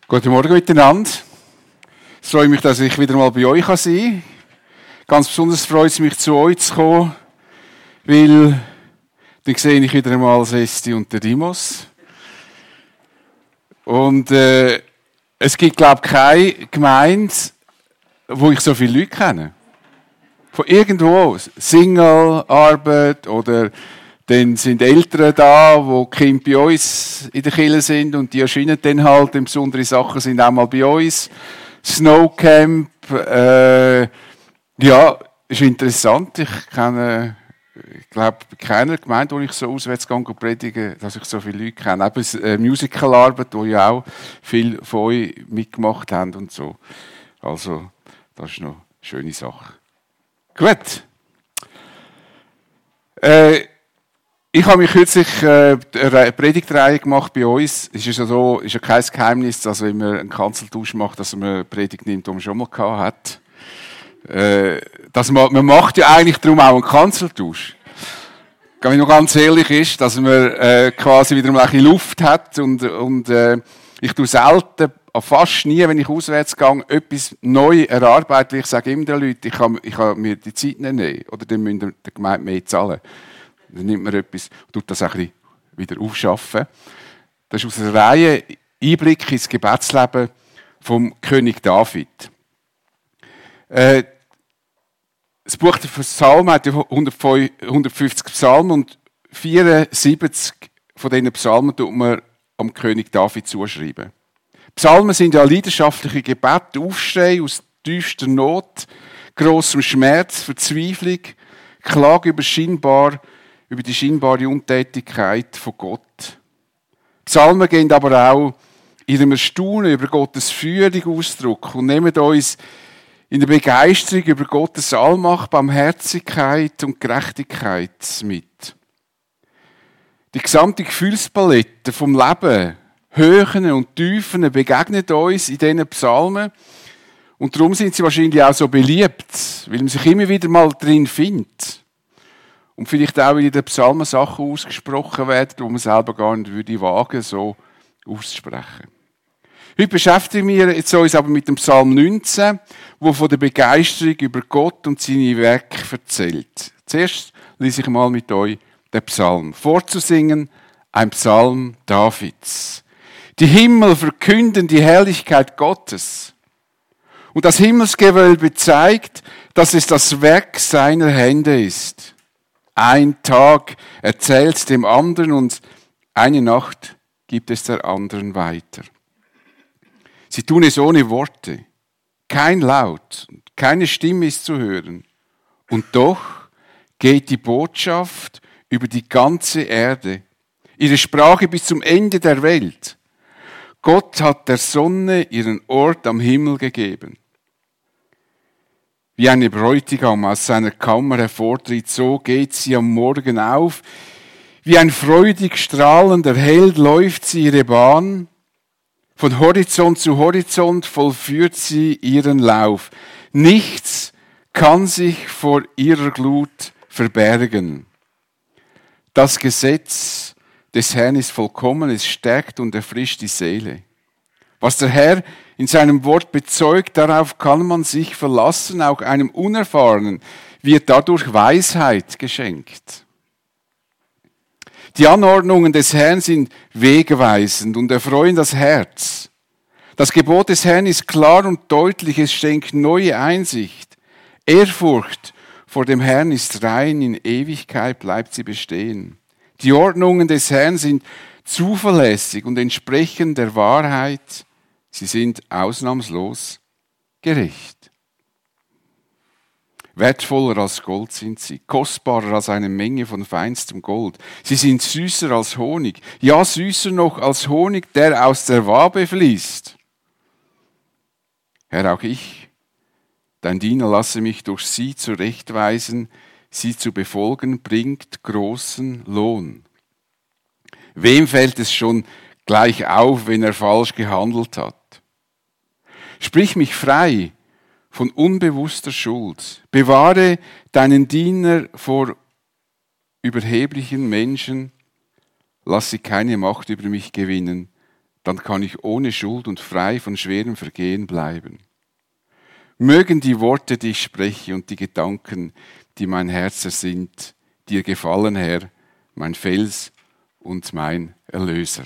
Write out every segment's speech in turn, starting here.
Guten Morgen miteinander. Ich freue mich, dass ich wieder mal bei euch sein kann. Ganz besonders freut es mich, zu euch zu kommen, weil dann sehe ich wieder einmal Esti und den Dimos. Und es gibt, glaube ich, keine Gemeinde, wo ich so viele Leute kenne. Von irgendwo. Single, Arbeit oder dann sind Eltern da, die Kinder bei uns in der Kirche sind und die erscheinen dann halt, und besondere Sachen sind auch mal bei uns. Snowcamp, ja, ist interessant. Ich kenne, ich glaube, keiner Gemeinde, wo ich so auswärts gehe und predige, dass ich so viele Leute kenne. Eben Musicalarbeit, wo ja auch viele von euch mitgemacht haben und so. Also, das ist noch eine schöne Sache. Gut. Ich habe mich kürzlich eine Predigtreihe gemacht bei uns. Es ist ja so, ist ja kein Geheimnis, dass wenn man einen Kanzeltausch macht, dass man eine Predigt nimmt, die man schon mal gehabt hat. Man macht ja eigentlich darum auch einen Kanzeltausch. Wenn man ganz ehrlich ist, dass man quasi wieder mal ein bisschen Luft hat und ich tue selten, fast nie, wenn ich auswärts gehe, etwas neu erarbeiten, weil ich sage immer den Leuten, ich kann mir die Zeit nicht nehmen oder dann müssen die Gemeinde mehr zahlen. Dann nimmt man etwas und tut das ein bisschen wieder aufschaffen. Das ist aus einer Reihe Einblick ins Gebetsleben vom König David. Das Buch der Psalmen hat 150 Psalmen und 74 von diesen Psalmen tut man am König David zuschreiben. Psalmen sind ja leidenschaftliche Gebete, Aufschrei aus tiefster Not, grossem Schmerz, Verzweiflung, Klage über die scheinbare Untätigkeit von Gott. Psalmen gehen aber auch in einem Erstaunen über Gottes Führung Ausdruck und nehmen uns in der Begeisterung über Gottes Allmacht, Barmherzigkeit und Gerechtigkeit mit. Die gesamte Gefühlspalette vom Leben, Höhen und Tiefen, begegnet uns in diesen Psalmen und darum sind sie wahrscheinlich auch so beliebt, weil man sich immer wieder mal drin findet. Und vielleicht auch in den Psalmen Sachen ausgesprochen werden, die man selber gar nicht würde wagen, so auszusprechen. Heute beschäftigen wir uns aber mit dem Psalm 19, der von der Begeisterung über Gott und seine Werke erzählt. Zuerst lese ich mal mit euch den Psalm vorzusingen, ein Psalm Davids. Die Himmel verkünden die Herrlichkeit Gottes. Und das Himmelsgewölbe zeigt, dass es das Werk seiner Hände ist. Ein Tag erzählt dem anderen und eine Nacht gibt es der anderen weiter. Sie tun es ohne Worte. Kein Laut, keine Stimme ist zu hören. Und doch geht die Botschaft über die ganze Erde, ihre Sprache bis zum Ende der Welt. Gott hat der Sonne ihren Ort am Himmel gegeben. Wie eine Bräutigam aus seiner Kammer hervortritt, so geht sie am Morgen auf. Wie ein freudig strahlender Held läuft sie ihre Bahn. Von Horizont zu Horizont vollführt sie ihren Lauf. Nichts kann sich vor ihrer Glut verbergen. Das Gesetz des Herrn ist vollkommen, es stärkt und erfrischt die Seele. Was der Herr in seinem Wort bezeugt, darauf kann man sich verlassen, auch einem Unerfahrenen wird dadurch Weisheit geschenkt. Die Anordnungen des Herrn sind wegweisend und erfreuen das Herz. Das Gebot des Herrn ist klar und deutlich, es schenkt neue Einsicht. Ehrfurcht vor dem Herrn ist rein, in Ewigkeit bleibt sie bestehen. Die Ordnungen des Herrn sind zuverlässig und entsprechen der Wahrheit. Sie sind ausnahmslos gerecht. Wertvoller als Gold sind sie, kostbarer als eine Menge von feinstem Gold. Sie sind süßer als Honig, ja süßer noch als Honig, der aus der Wabe fließt. Herr, auch ich, dein Diener, lasse mich durch sie zurechtweisen, sie zu befolgen, bringt großen Lohn. Wem fällt es schon gleich auf, wenn er falsch gehandelt hat? Sprich mich frei von unbewusster Schuld. Bewahre deinen Diener vor überheblichen Menschen. Lass sie keine Macht über mich gewinnen. dann kann ich ohne Schuld und frei von schwerem Vergehen bleiben. Mögen die Worte, die ich spreche und die Gedanken, die mein Herz ersinnt, dir gefallen, Herr, mein Fels und mein Erlöser.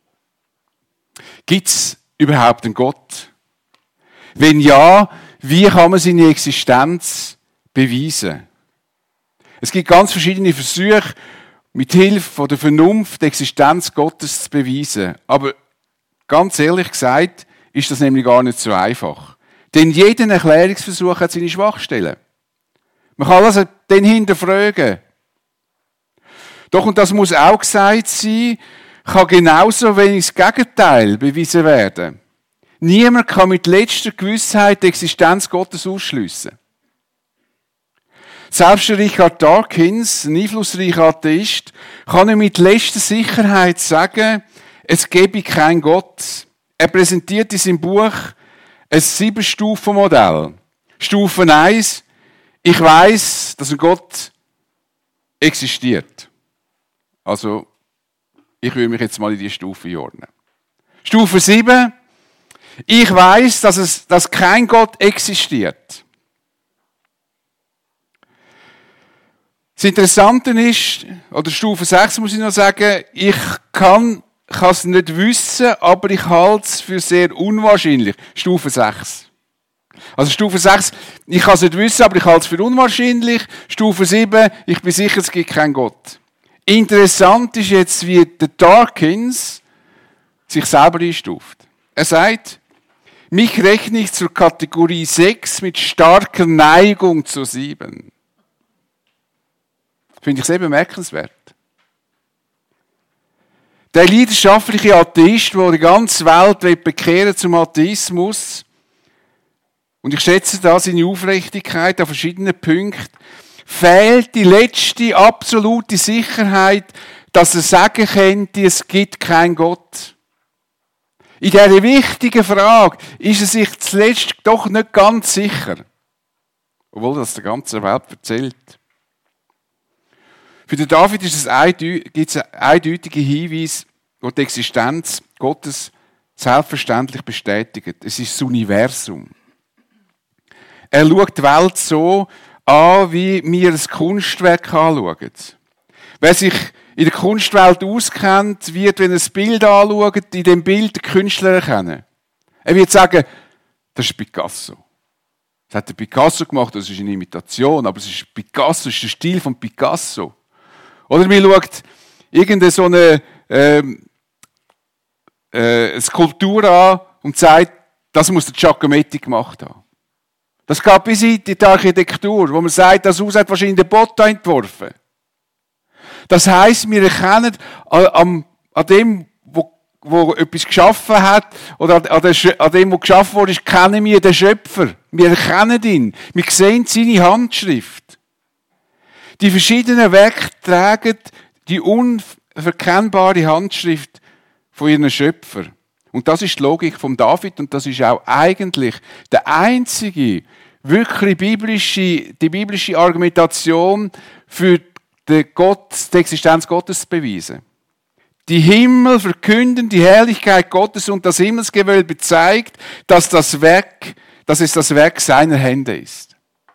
Gibt's überhaupt einen Gott? Wenn ja, wie kann man seine Existenz beweisen? Es gibt ganz verschiedene Versuche, mit Hilfe der Vernunft die Existenz Gottes zu beweisen. Aber ganz ehrlich gesagt, ist das nämlich gar nicht so einfach. Denn jeder Erklärungsversuch hat seine Schwachstellen. Man kann also den hinterfragen. Doch, und das muss auch gesagt sein, kann genauso wenig das Gegenteil bewiesen werden. Niemand kann mit letzter Gewissheit die Existenz Gottes ausschliessen. Selbst Richard Dawkins, ein einflussreicher Atheist, kann mit letzter Sicherheit sagen, es gebe keinen Gott. Er präsentiert in seinem Buch ein 7-Stufen-Modell. Stufe 1, ich weiss, dass ein Gott existiert. Also, ich will mich jetzt mal in diese Stufe einordnen. Stufe 7, ich weiss, dass kein Gott existiert. Das Interessante ist, oder Stufe 6 muss ich noch sagen, ich kann es nicht wissen, aber ich halte es für sehr unwahrscheinlich. Stufe 6. Also Stufe 6, ich kann es nicht wissen, aber ich halte es für unwahrscheinlich. Stufe 7, ich bin sicher, es gibt keinen Gott. Interessant ist jetzt, wie der Dawkins sich selber einstuft. Er sagt, mich rechne ich zur Kategorie 6 mit starker Neigung zu 7. Finde ich sehr bemerkenswert. Der leidenschaftliche Atheist, der die ganze Welt bekehren zum Atheismus, und ich schätze da seine Aufrichtigkeit an verschiedenen Punkten, fehlt die letzte absolute Sicherheit, dass er sagen könnte, es gibt keinen Gott. In dieser wichtigen Frage ist er sich zuletzt doch nicht ganz sicher. Obwohl das der ganzen Welt erzählt. Für den David gibt es einen eindeutigen Hinweis, der die Existenz Gottes selbstverständlich bestätigt. Es ist das Universum. Er schaut die Welt so an, wie wir ein Kunstwerk anschauen. Wer sich in der Kunstwelt auskennt, wird, wenn er ein Bild anschaut, in dem Bild den Künstler erkennen. Er wird sagen, das ist Picasso. Das hat der Picasso gemacht, das ist eine Imitation, aber es ist Picasso, das ist der Stil von Picasso. Oder man schaut irgendeine so eine Skulptur an und sagt, das muss der Giacometti gemacht haben. Das geht bis in die Architektur, wo man sagt, das Haus hat wahrscheinlich der Botta entworfen. Das heisst, wir erkennen an dem, wo etwas geschaffen hat, oder an dem, wo geschaffen wurde, kennen wir den Schöpfer. Wir erkennen ihn. Wir sehen seine Handschrift. Die verschiedenen Werke tragen die unverkennbare Handschrift von ihren Schöpfer. Und das ist die Logik von David und das ist auch eigentlich der einzige, wirklich die biblische Argumentation für die Existenz Gottes zu beweisen. Die Himmel verkünden die Herrlichkeit Gottes und das Himmelsgewölbe zeigt, dass es das Werk seiner Hände ist.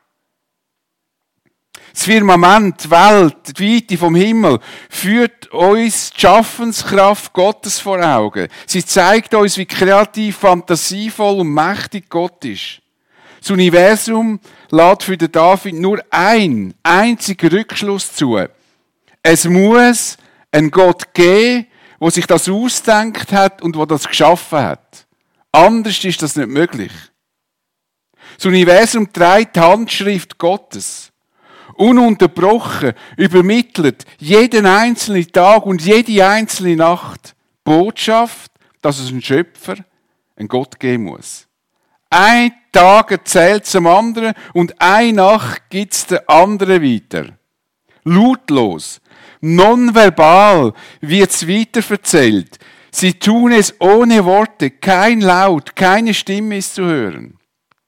Das Firmament, die Welt, die Weite vom Himmel führt uns die Schaffenskraft Gottes vor Augen. Sie zeigt uns, wie kreativ, fantasievoll und mächtig Gott ist. Das Universum lässt für den David nur einen einzigen Rückschluss zu. Es muss einen Gott geben, der sich das ausgedacht hat und der das geschaffen hat. Anders ist das nicht möglich. Das Universum trägt die Handschrift Gottes. Ununterbrochen übermittelt jeden einzelnen Tag und jede einzelne Nacht Botschaft, dass es einen Schöpfer, einen Gott geben muss. Ein Tag erzählt zum anderen und eine Nacht gibt es den anderen weiter. Lautlos, nonverbal wird es weiterverzählt. Sie tun es ohne Worte, kein Laut, keine Stimme ist zu hören.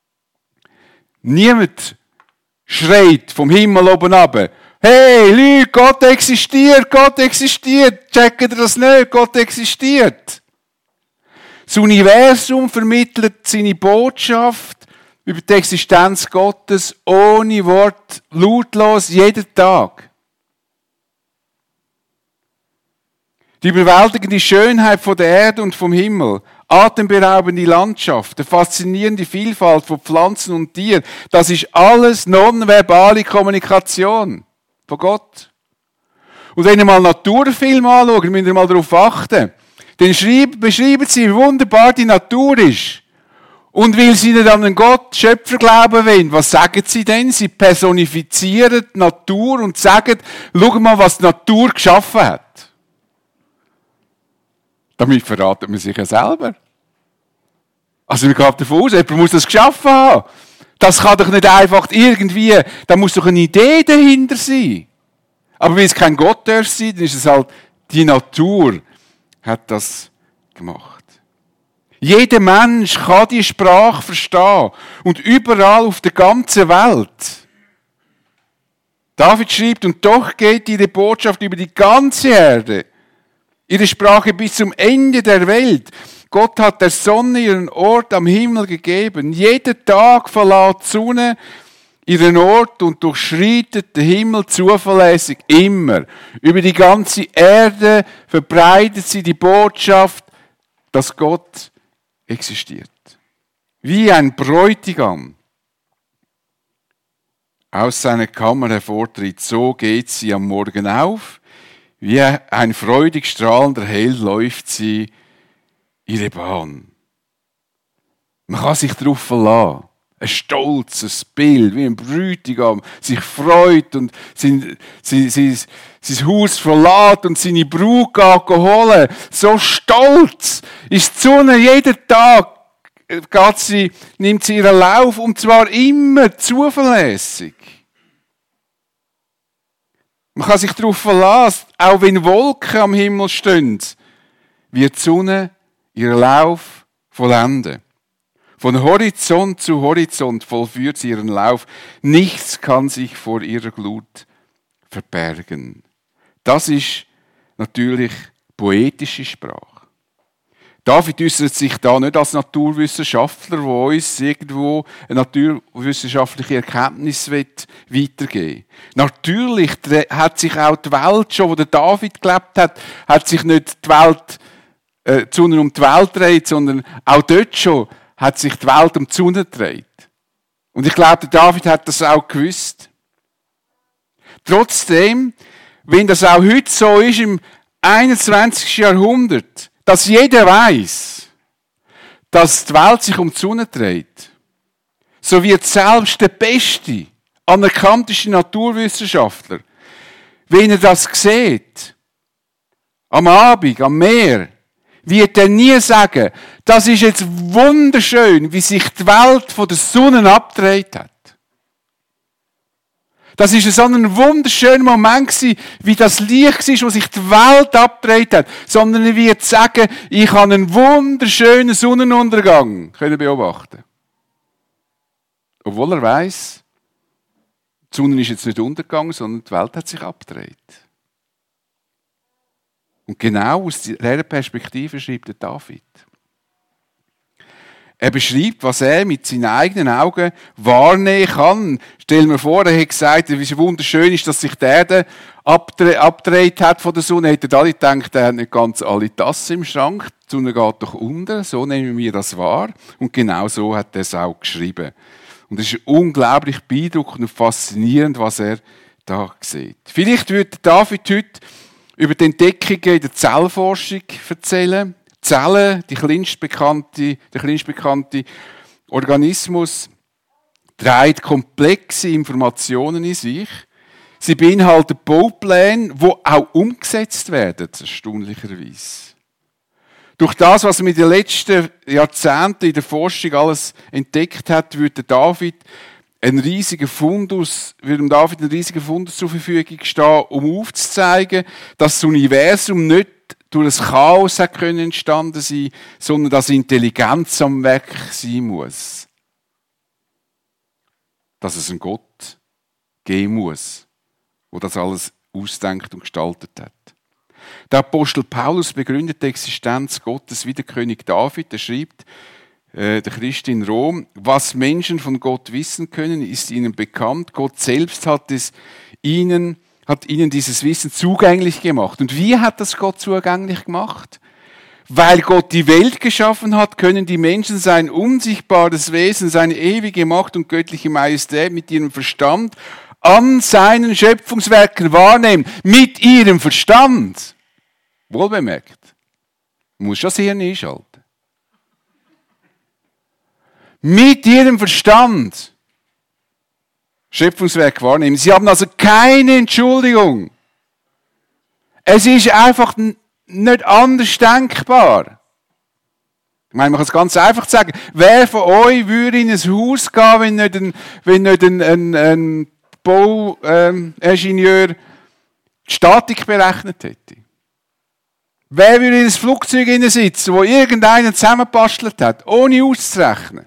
Niemand schreit vom Himmel oben runter. Hey, Leute, Gott existiert, Gott existiert. Checkt ihr das nicht? Gott existiert. Das Universum vermittelt seine Botschaft über die Existenz Gottes ohne Wort, lautlos, jeden Tag. Die überwältigende Schönheit von der Erde und vom Himmel, atemberaubende Landschaft, eine faszinierende Vielfalt von Pflanzen und Tieren, das ist alles nonverbale Kommunikation von Gott. Und wenn ihr mal Naturfilme anschaut, müsst ihr mal darauf achten, dann beschreiben sie, wie wunderbar die Natur ist. Und weil sie nicht an einen Gott, Schöpfer glauben wollen, was sagen sie denn? Sie personifizieren die Natur und sagen, schau mal, was die Natur geschaffen hat. Damit verratet man sich ja selber. Also wir gehen davon aus, jemand muss das geschaffen haben. Das kann doch nicht einfach irgendwie, da muss doch eine Idee dahinter sein. Aber wenn es kein Gott darf sein, dann ist es halt, die Natur hat das gemacht. Jeder Mensch kann die Sprache verstehen. Und überall auf der ganzen Welt. David schreibt, und doch geht ihre Botschaft über die ganze Erde. Ihre Sprache bis zum Ende der Welt. Gott hat der Sonne ihren Ort am Himmel gegeben. Jeden Tag verlässt die Sonne ihren Ort und durchschreitet den Himmel zuverlässig immer. Über die ganze Erde verbreitet sie die Botschaft, dass Gott existiert. Wie ein Bräutigam aus seiner Kammer hervortritt, so geht sie am Morgen auf. Wie ein freudig strahlender Held läuft sie ihre Bahn. Man kann sich darauf verlassen. Ein stolzes Bild, wie ein Bräutigam sich freut und sein Haus verlässt und seine Braut holen. So stolz ist die Sonne jeden Tag. Nimmt sie ihren Lauf und zwar immer zuverlässig. Man kann sich darauf verlassen, auch wenn Wolken am Himmel stehen, wird die Sonne ihren Lauf vollenden. Von Horizont zu Horizont vollführt sie ihren Lauf. Nichts kann sich vor ihrer Glut verbergen. Das ist natürlich poetische Sprache. David äußert sich da nicht als Naturwissenschaftler, der uns irgendwo eine naturwissenschaftliche Erkenntnis weitergeben will. Natürlich hat sich auch die Welt, schon wo der David gelebt hat sich nicht die Sonne um die Welt gedreht, sondern auch dort schon hat sich die Welt um die Sonne gedreht. Und ich glaube, der David hat das auch gewusst. Trotzdem, wenn das auch heute so ist, im 21. Jahrhundert, dass jeder weiß, dass die Welt sich um die Sonne dreht, so wird selbst der beste, anerkannteste Naturwissenschaftler, wenn er das sieht, am Abend, am Meer, wird er nie sagen, das ist jetzt wunderschön, wie sich die Welt von der Sonne abgedreht hat. Das war so ein wunderschöner Moment gewesen, wie das Licht war, wo sich die Welt abgedreht hat. Sondern er wird sagen, ich habe einen wunderschönen Sonnenuntergang können beobachten. Obwohl er weiss, die Sonne ist jetzt nicht untergegangen, sondern die Welt hat sich abgedreht. Und genau aus dieser Perspektive schreibt der David. Er beschreibt, was er mit seinen eigenen Augen wahrnehmen kann. Stell mir vor, er hat gesagt, wie wunderschön ist, dass sich die Erde abgedreht hat von der Sonne. Hätten alle gedacht, er hat nicht ganz alle Tassen im Schrank. Die Sonne geht doch unter. So nehmen wir das wahr. Und genau so hat er es auch geschrieben. Und es ist unglaublich beeindruckend und faszinierend, was er da sieht. Vielleicht würde David heute über die Entdeckungen in der Zellforschung erzählen. Zellen, der kleinst bekannte Organismus, trägt komplexe Informationen in sich. Sie beinhalten Baupläne, die auch umgesetzt werden, erstaunlicherweise. Durch das, was man in den letzten Jahrzehnten in der Forschung alles entdeckt hat, würde David ein riesiger Fundus zur Verfügung stehen, um aufzuzeigen, dass das Universum nicht durch das Chaos entstanden sein, sondern dass Intelligenz am Werk sein muss. Dass es einen Gott geben muss, der das alles ausdenkt und gestaltet hat. Der Apostel Paulus begründet die Existenz Gottes wie der König David. Er schreibt, der Christ in Rom, was Menschen von Gott wissen können, ist ihnen bekannt. Gott selbst hat ihnen dieses Wissen zugänglich gemacht. Und wie hat das Gott zugänglich gemacht? Weil Gott die Welt geschaffen hat, können die Menschen sein unsichtbares Wesen, seine ewige Macht und göttliche Majestät mit ihrem Verstand an seinen Schöpfungswerken wahrnehmen. Mit ihrem Verstand. Wohlbemerkt. Man muss schon das Hirn einschalten. Mit ihrem Verstand Schöpfungswerk wahrnehmen. Sie haben also keine Entschuldigung. Es ist einfach nicht anders denkbar. Ich meine, man kann es ganz einfach sagen. Wer von euch würde in ein Haus gehen, wenn nicht ein Bauingenieur die Statik berechnet hätte? Wer würde in ein Flugzeug sitzen, wo irgendeiner zusammengebastelt hat, ohne auszurechnen?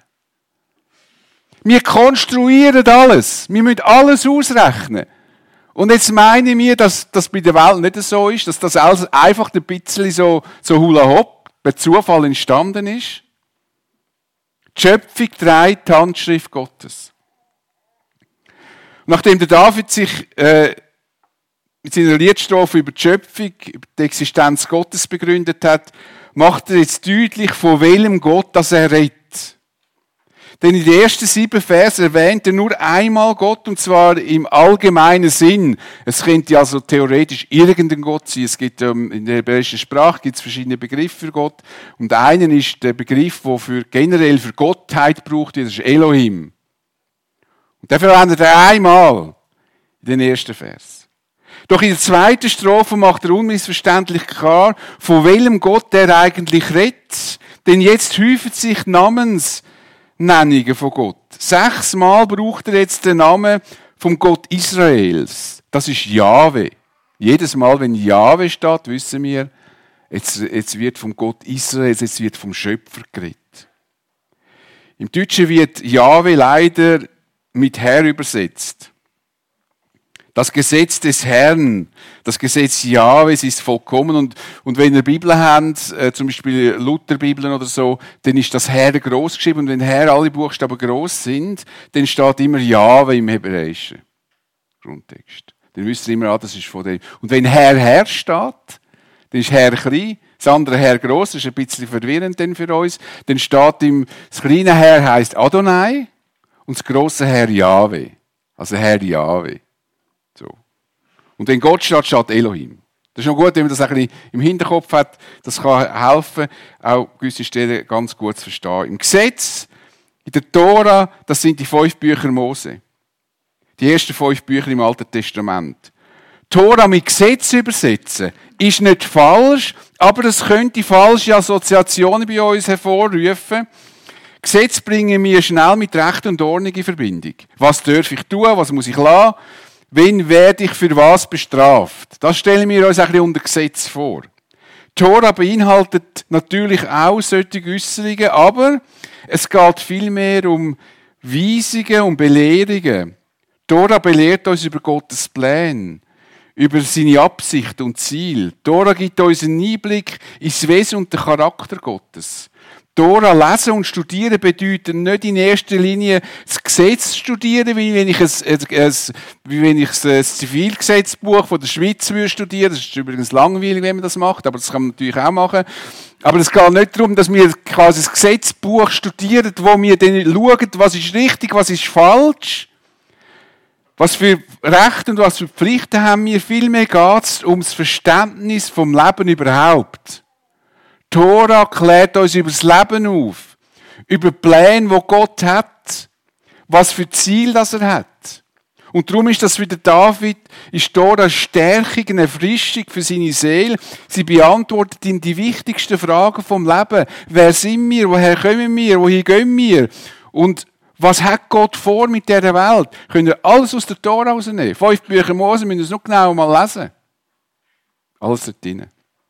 Wir konstruieren alles. Wir müssen alles ausrechnen. Und jetzt meinen wir, dass das bei der Welt nicht so ist, dass das alles einfach ein bisschen so hula hopp, per Zufall entstanden ist. Die Schöpfung trägt die Handschrift Gottes. Nachdem der David sich mit seiner Liedstrophe über die Schöpfung, über die Existenz Gottes begründet hat, macht er jetzt deutlich, von welchem Gott das er redet. Denn in den ersten 7 Versen erwähnt er nur einmal Gott, und zwar im allgemeinen Sinn. Es könnte also theoretisch irgendein Gott sein. Es gibt in der hebräischen Sprache gibt es verschiedene Begriffe für Gott. Und einen ist der Begriff, der generell für Gottheit gebraucht wird, das ist Elohim. Und den verwendet er einmal in den ersten Vers. Doch in der zweiten Strophe macht er unmissverständlich klar, von welchem Gott er eigentlich redet. Denn jetzt häufen sich Namensnennungen von Gott. 6 Mal braucht er jetzt den Namen vom Gott Israels. Das ist Jahwe. Jedes Mal, wenn Jahwe steht, wissen wir, jetzt wird vom Gott Israels, jetzt wird vom Schöpfer geredet. Im Deutschen wird Jahwe leider mit Herr übersetzt. Das Gesetz des Herrn, das Gesetz Jahwes ist vollkommen. Und wenn ihr Bibel habt, zum Beispiel Lutherbibeln oder so, dann ist das Herr groß geschrieben. Und wenn Herr alle Buchstaben groß sind, dann steht immer Jahwe im hebräischen Grundtext. Dann wisst ihr immer, das ist von dem. Und wenn Herr steht, dann ist Herr klein, das andere Herr groß, das ist ein bisschen verwirrend denn für uns. Dann steht das kleine Herr heisst Adonai und das grosse Herr Jahwe. Also Herr Jahwe. So. Und wenn Gott steht Elohim. Das ist noch gut, wenn man das ein bisschen im Hinterkopf hat. Das kann helfen, auch gewisse Stellen ganz gut zu verstehen. Im Gesetz, in der Tora, das sind die 5 Bücher Mose. Die ersten 5 Bücher im Alten Testament. Tora mit Gesetz übersetzen ist nicht falsch, aber es könnte falsche Assoziationen bei uns hervorrufen. Gesetz bringen wir schnell mit Recht und Ordnung in Verbindung. Was darf ich tun? Was muss ich lassen? Wen werde ich für was bestraft? Das stellen wir uns ein bisschen unter Gesetz vor. Die Tora beinhaltet natürlich auch solche Äußerungen, aber es geht vielmehr um Weisungen und Belehrungen. Die Tora belehrt uns über Gottes Pläne, über seine Absicht und Ziel. Die Tora gibt uns einen Einblick ins Wesen und den Charakter Gottes. Tora lesen und studieren bedeutet nicht in erster Linie das Gesetz studieren, wie wenn ich ein Zivilgesetzbuch von der Schweiz studieren würde. Das ist übrigens langweilig, wenn man das macht, aber das kann man natürlich auch machen. Aber es geht nicht darum, dass wir quasi das Gesetzbuch studieren, wo wir dann schauen, was ist richtig, was ist falsch, was für Rechte und was für Pflichten haben wir. Vielmehr geht es um das Verständnis vom Leben überhaupt. Die Tora klärt uns über das Leben auf, über die Pläne, die Gott hat, was für Ziel das er hat. Und darum ist das für den David, ist Tora eine Stärkung, eine Erfrischung für seine Seele. Sie beantwortet ihm die wichtigsten Fragen vom Leben. Wer sind wir? Woher kommen wir? Wohin gehen wir? Und was hat Gott vor mit dieser Welt? Können wir alles aus der Tora rausnehmen? 5 Bücher Mose müssen wir es noch genau mal lesen. Alles dort drin.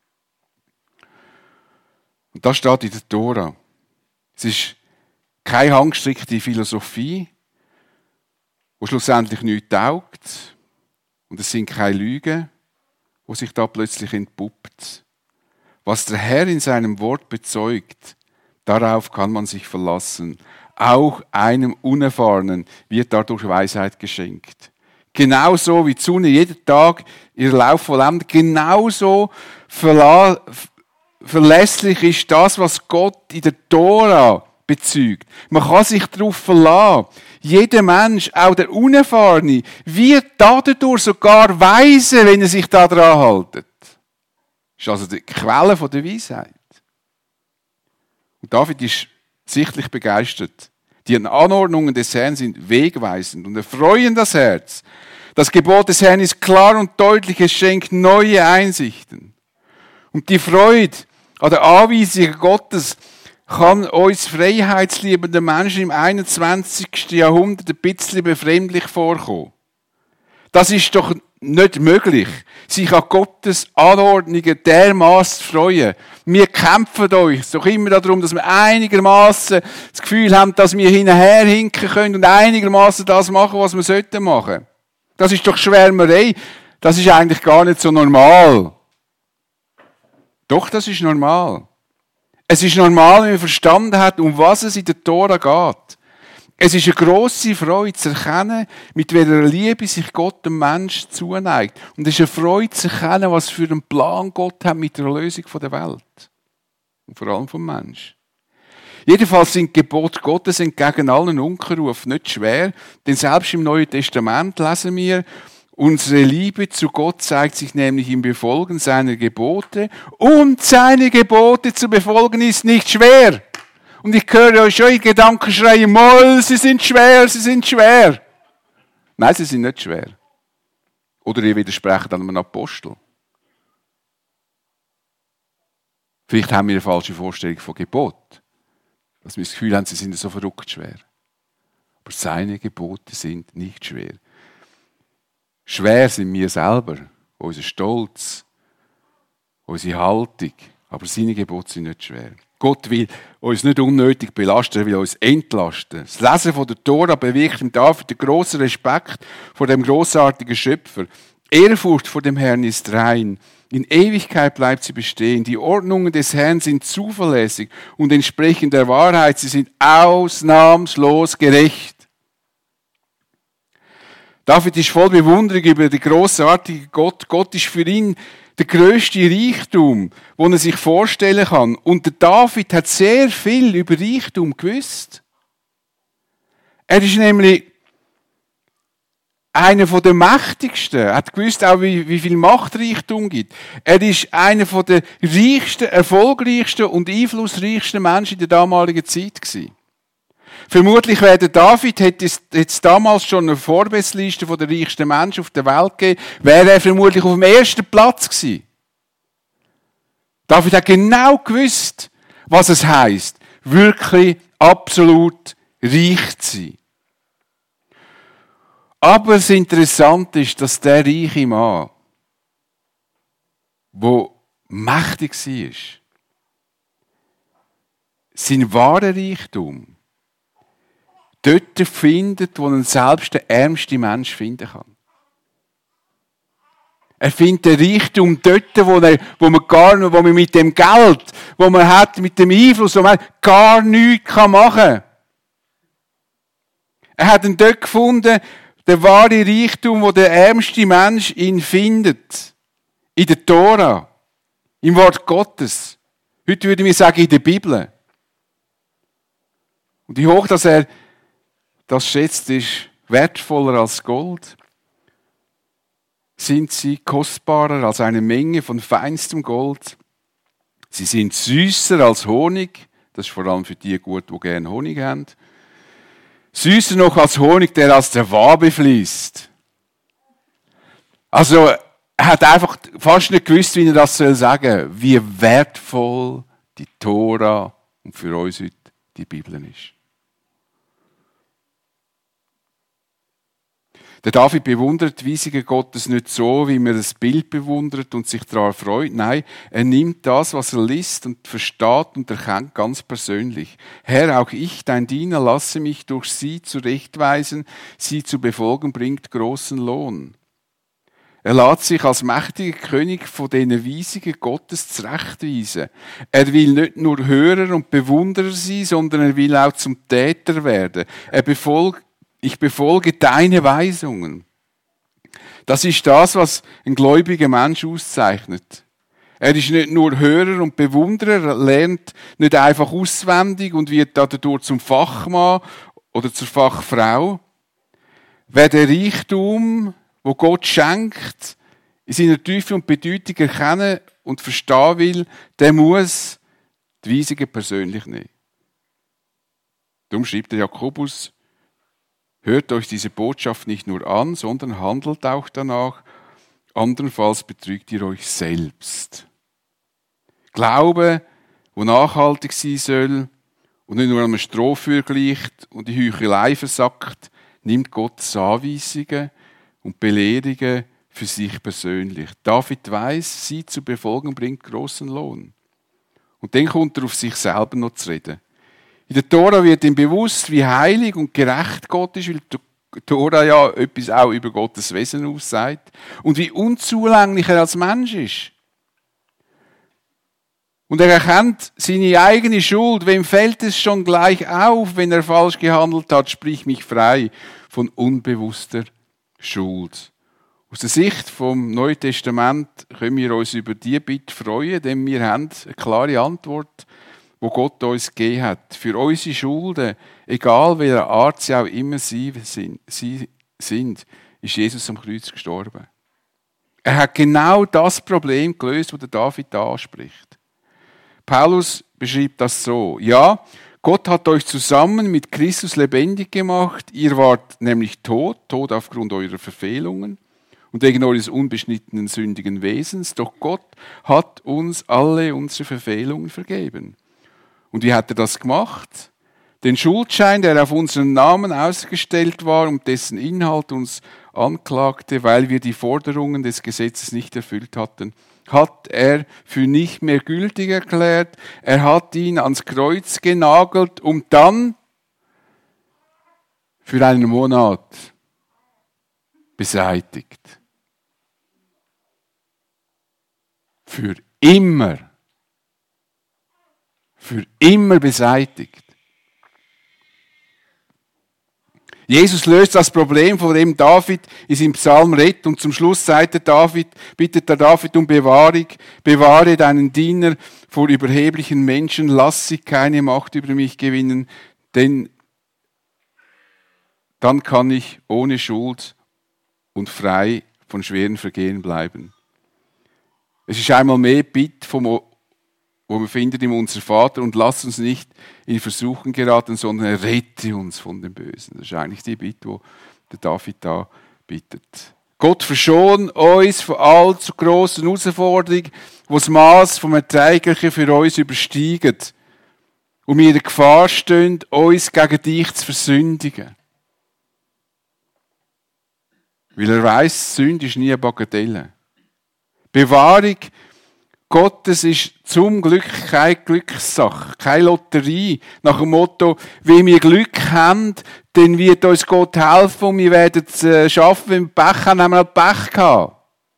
Und das steht in der Tora. Es ist keine handgestrickte Philosophie, die schlussendlich nichts taugt. Und es sind keine Lügen, die wo sich da plötzlich entpuppt. Was der Herr in seinem Wort bezeugt, darauf kann man sich verlassen. Auch einem Unerfahrenen wird dadurch Weisheit geschenkt. Genauso wie die Sonne jeden Tag ihren Lauf vollendet, genauso verlässlich ist das, was Gott in der Tora bezeugt. Man kann sich darauf verlassen. Jeder Mensch, auch der Unerfahrene, wird dadurch sogar weise, wenn er sich daran hält. Das ist also die Quelle der Weisheit. Und David ist sichtlich begeistert. Die Anordnungen des Herrn sind wegweisend und erfreuen das Herz. Das Gebot des Herrn ist klar und deutlich, es schenkt neue Einsichten. Und die Freude an der Anweisung Gottes kann uns freiheitsliebenden Menschen im 21. Jahrhundert ein bisschen befremdlich vorkommen. Das ist doch nicht möglich, sich an Gottes Anordnungen dermaßen zu freuen. Wir kämpfen uns doch immer darum, dass wir einigermaßen das Gefühl haben, dass wir hinterher hinken können und einigermaßen das machen, was wir sollten machen. Das ist doch Schwärmerei. Das ist eigentlich gar nicht so normal. Doch, das ist normal. Es ist normal, wenn man verstanden hat, um was es in der Tora geht. Es ist eine grosse Freude zu erkennen, mit welcher Liebe sich Gott dem Menschen zuneigt. Und es ist eine Freude zu erkennen, was für einen Plan Gott hat mit der Erlösung der Welt. Und vor allem vom Menschen. Jedenfalls sind die Gebote Gottes entgegen allen Unkenruf nicht schwer, denn selbst im Neuen Testament lesen wir, unsere Liebe zu Gott zeigt sich nämlich im Befolgen seiner Gebote und seine Gebote zu befolgen ist nicht schwer. Und ich höre euch schon in Gedanken schreien, Moll, sie sind schwer, sie sind schwer. Nein, sie sind nicht schwer. Oder ihr widersprecht einem Apostel. Vielleicht haben wir eine falsche Vorstellung von Gebot. Dass wir das Gefühl haben, sie sind so verrückt schwer. Aber seine Gebote sind nicht schwer. Schwer sind wir selber, unser Stolz, unsere Haltung. Aber seine Gebote sind nicht schwer. Gott will uns nicht unnötig belasten, er will uns entlasten. Das Lesen von der Tora bewirkt im David den grossen Respekt vor dem grossartigen Schöpfer. Ehrfurcht vor dem Herrn ist rein. In Ewigkeit bleibt sie bestehen. Die Ordnungen des Herrn sind zuverlässig und entsprechen der Wahrheit. Sie sind ausnahmslos gerecht. David ist voll Bewunderung über den grossartigen Gott. Gott ist für ihn der grösste Reichtum, den er sich vorstellen kann. Und der David hat sehr viel über Reichtum gewusst. Er ist nämlich einer der mächtigsten. Er hat gewusst auch, wie viel Machtreichtum gibt. Er ist einer der reichsten, erfolgreichsten und einflussreichsten Menschen in der damaligen Zeit gewesen. Vermutlich wäre der David, hätte es damals schon eine Forbes-Liste der reichsten Menschen auf der Welt gegeben, wäre er vermutlich auf dem ersten Platz gewesen. David hat genau gewusst, was es heisst, wirklich absolut reich zu sein. Aber das Interessante ist, dass der reiche Mann, der mächtig war, sein wahrer Reichtum dort findet, wo er selbst der ärmste Mensch finden kann. Er findet den Reichtum dort, wo man mit dem Geld, wo man hat, mit dem Einfluss, wo man gar nichts machen kann. Er hat ihn dort gefunden, der wahre Reichtum, wo der ärmste Mensch ihn findet. In der Tora. Im Wort Gottes. Heute würde wir sagen, in der Bibel. Und wie hoch, dass er das schätzt, ist wertvoller als Gold. Sind sie kostbarer als eine Menge von feinstem Gold. Sie sind süßer als Honig. Das ist vor allem für die gut, die gerne Honig haben. Süßer noch als Honig, der aus der Wabe fließt. Also, er hat einfach fast nicht gewusst, wie er das sagen soll, wie wertvoll die Tora und für uns heute die Bibel ist. Der David bewundert die Weisungen Gottes nicht so, wie man das Bild bewundert und sich daran freut. Nein, er nimmt das, was er liest und versteht und erkennt ganz persönlich. Herr, auch ich, dein Diener, lasse mich durch sie zurechtweisen. Sie zu befolgen bringt großen Lohn. Er lässt sich als mächtiger König von diesen Weisungen Gottes zurechtweisen. Er will nicht nur Hörer und Bewunderer sein, sondern er will auch zum Täter werden. Ich befolge deine Weisungen. Das ist das, was ein gläubiger Mensch auszeichnet. Er ist nicht nur Hörer und Bewunderer, er lernt nicht einfach auswendig und wird dadurch zum Fachmann oder zur Fachfrau. Wer den Reichtum, wo Gott schenkt, in seiner Tiefe und Bedeutung erkennen und verstehen will, der muss die Weisungen persönlich nehmen. Darum schreibt der Jakobus, hört euch diese Botschaft nicht nur an, sondern handelt auch danach, andernfalls betrügt ihr euch selbst. Glaube, wo nachhaltig sein soll und nicht nur an einem Strohfeuer gleicht und die Heuchelei versackt, nimmt Gottes Anweisungen und Belehrungen für sich persönlich. David weiss, sie zu befolgen bringt grossen Lohn. Und dann kommt er auf sich selber noch zu reden. In der Tora wird ihm bewusst, wie heilig und gerecht Gott ist, weil die Tora ja etwas auch über Gottes Wesen aussagt. Und wie unzulänglich er als Mensch ist. Und er erkennt seine eigene Schuld. Wem fällt es schon gleich auf, wenn er falsch gehandelt hat? Sprich mich frei von unbewusster Schuld. Aus der Sicht vom Neuen Testament können wir uns über diese Bitte freuen, denn wir haben eine klare Antwort, wo Gott uns gegeben hat. Für unsere Schulden, egal welcher Art sie auch immer sind, ist Jesus am Kreuz gestorben. Er hat genau das Problem gelöst, das der David anspricht. Paulus beschreibt das so. Ja, Gott hat euch zusammen mit Christus lebendig gemacht. Ihr wart nämlich tot aufgrund eurer Verfehlungen und wegen eures unbeschnittenen sündigen Wesens. Doch Gott hat uns alle unsere Verfehlungen vergeben. Und wie hat er das gemacht? Den Schuldschein, der auf unseren Namen ausgestellt war und dessen Inhalt uns anklagte, weil wir die Forderungen des Gesetzes nicht erfüllt hatten, hat er für nicht mehr gültig erklärt. Er hat ihn ans Kreuz genagelt und dann für einen Monat beseitigt. Für immer. Für immer beseitigt. Jesus löst das Problem, von dem David in seinem Psalm redet, und zum Schluss bittet der David um Bewahrung. Bewahre deinen Diener vor überheblichen Menschen, lass sie keine Macht über mich gewinnen, denn dann kann ich ohne Schuld und frei von schweren Vergehen bleiben. Es ist einmal mehr Bitte wo wir finden in unser Vater, und lass uns nicht in Versuchen geraten, sondern errette uns von dem Bösen. Das ist eigentlich die Bitte, die der David da bittet. Gott verschone uns von allzu grossen Herausforderungen, die das Maß vom Erträglichen für uns übersteigt und wir in der Gefahr stehen, uns gegen dich zu versündigen. Weil er weiss, Sünde ist nie eine Bagatelle. Bewahrung Gottes ist zum Glück keine Glückssache, keine Lotterie. Nach dem Motto, wie wir Glück haben, dann wird uns Gott helfen und wir werden es schaffen. Wenn wir Pech haben, haben wir halt Pech gehabt.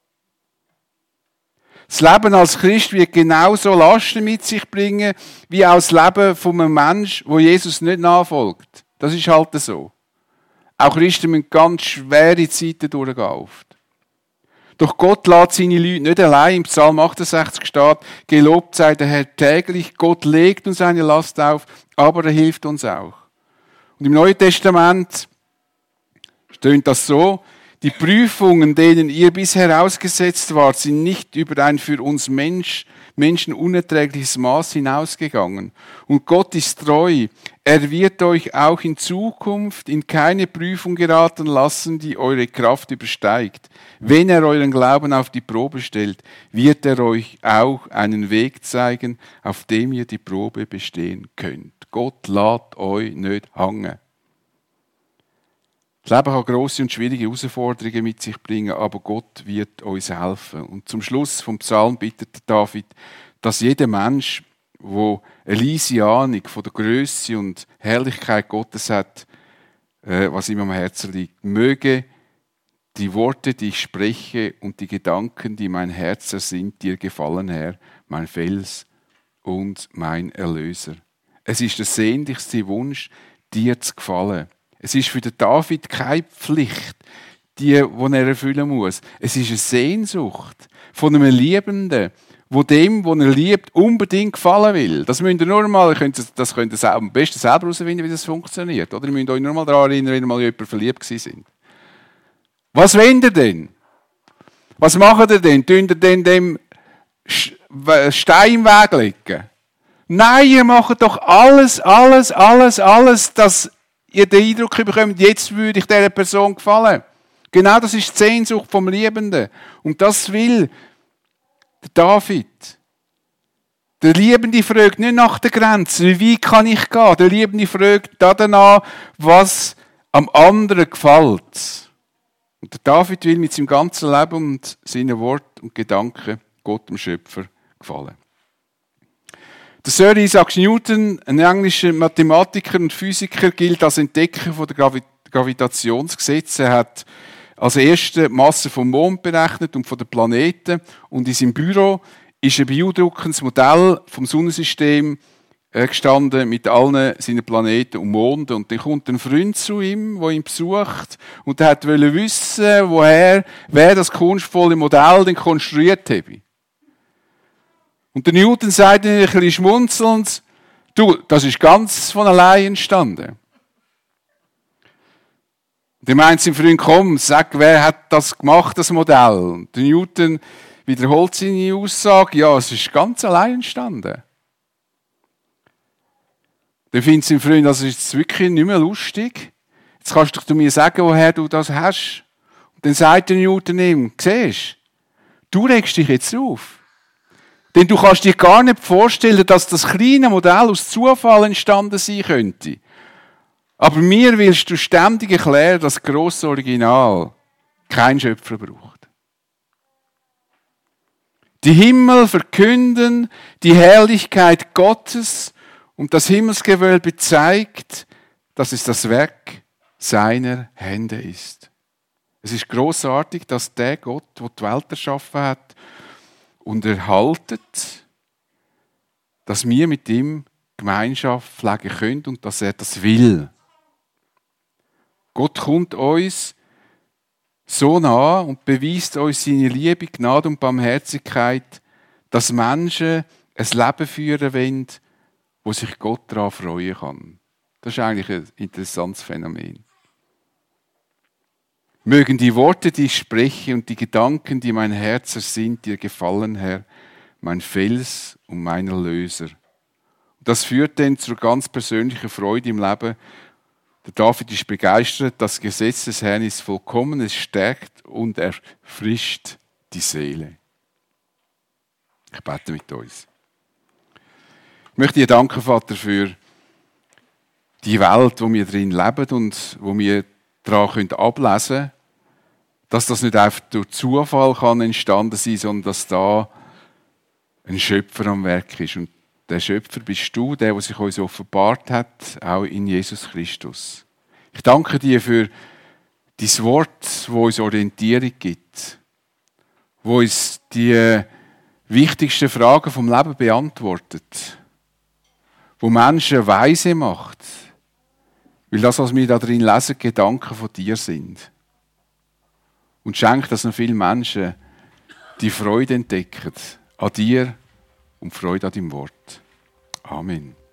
Das Leben als Christ wird genauso Lasten mit sich bringen, wie auch das Leben von einem Menschen, wo Jesus nicht nachfolgt. Das ist halt so. Auch Christen müssen ganz schwere Zeiten durchgehen oft. Doch Gott lässt seine Leute nicht allein. Im Psalm 68 steht, gelobt sei der Herr täglich. Gott legt uns eine Last auf, aber er hilft uns auch. Und im Neuen Testament steht das so, die Prüfungen, denen ihr bisher ausgesetzt wart, sind nicht über ein für uns Menschen unerträgliches Maß hinausgegangen. Und Gott ist treu. Er wird euch auch in Zukunft in keine Prüfung geraten lassen, die eure Kraft übersteigt. Wenn er euren Glauben auf die Probe stellt, wird er euch auch einen Weg zeigen, auf dem ihr die Probe bestehen könnt. Gott lässt euch nicht hängen. Das Leben kann grosse und schwierige Herausforderungen mit sich bringen, aber Gott wird uns helfen. Und zum Schluss vom Psalm bittet David, dass jeder Mensch, der eine leise Ahnung von der Grösse und Herrlichkeit Gottes hat, was ihm am Herzen liegt, möge die Worte, die ich spreche und die Gedanken, die mein Herz ersinnt, dir gefallen, Herr, mein Fels und mein Erlöser. Es ist der sehnlichste Wunsch, dir zu gefallen. Es ist für den David keine Pflicht, die er erfüllen muss. Es ist eine Sehnsucht von einem Liebenden, wo dem, wo er liebt, unbedingt gefallen will. Das müsst ihr nur mal, das könnt ihr am besten selber herausfinden, wie das funktioniert. Oder ihr müsst euch nur mal daran erinnern, wenn ihr mal jemand verliebt sind. Was wollt ihr denn? Was macht ihr denn? Tun ihr denn dem Stein im Weg legen? Nein, ihr macht doch alles, dass ihr den Eindruck bekommt, jetzt würde ich dieser Person gefallen. Genau das ist die Sehnsucht vom Liebenden. Und das will der David. Der Liebende fragt nicht nach der Grenze, wie kann ich gehen? Der Liebende fragt danach, was am anderen gefällt. Und der David will mit seinem ganzen Leben und seinen Worten und Gedanken Gott, dem Schöpfer, gefallen. Der Sir Isaac Newton, ein englischer Mathematiker und Physiker, gilt als Entdecker der Gravitationsgesetze. Er hat als erster die Masse vom Mond berechnet und von den Planeten. Und in seinem Büro ist ein beeindruckendes Modell vom Sonnensystem gestanden mit allen seinen Planeten und Monden. Und dann kommt ein Freund zu ihm, der ihn besucht. Und der wollte wissen, wer das kunstvolle Modell denn konstruiert habe. Und der Newton sagt ein bisschen schmunzelnd, du, das ist ganz von allein entstanden. Der meint sein Freund, komm, sag, wer hat das gemacht, das Modell? Und der Newton wiederholt seine Aussage, ja, es ist ganz allein entstanden. Dann findet sein Freund, das ist wirklich nicht mehr lustig. Jetzt kannst du mir sagen, woher du das hast. Und dann sagt der Newton ihm, siehst du regst dich jetzt auf. Denn du kannst dir gar nicht vorstellen, dass das kleine Modell aus Zufall entstanden sein könnte. Aber mir willst du ständig erklären, dass das grosse Original kein Schöpfer braucht. Die Himmel verkünden die Herrlichkeit Gottes und das Himmelsgewölbe zeigt, dass es das Werk seiner Hände ist. Es ist großartig, dass der Gott, der die Welt erschaffen hat und erhaltet, dass wir mit ihm Gemeinschaft pflegen können und dass er das will. Gott kommt uns so nah und beweist uns seine Liebe, Gnade und Barmherzigkeit, dass Menschen ein Leben führen wollen, wo sich Gott daran freuen kann. Das ist eigentlich ein interessantes Phänomen. Mögen die Worte, die ich spreche und die Gedanken, die mein Herz ersinnt, dir gefallen, Herr, mein Fels und mein Erlöser. Das führt dann zur ganz persönlichen Freude im Leben. Der David ist begeistert, das Gesetz des Herrn ist vollkommen, es stärkt und erfrischt die Seele. Ich bete mit uns. Ich möchte dir danken, Vater, für die Welt, wo wir drin leben und wo wir daran ablesen können, dass das nicht einfach durch Zufall kann entstanden sein, sondern dass da ein Schöpfer am Werk ist. Und der Schöpfer bist du, der sich uns offenbart hat, auch in Jesus Christus. Ich danke dir für dein Wort, das uns Orientierung gibt, wo uns die wichtigsten Fragen vom Leben beantwortet, wo Menschen weise macht, weil das, was wir da drin lesen, Gedanken von dir sind. Und schenkt, dass noch viele Menschen die Freude entdecken an dir und Freude an deinem Wort. Amen.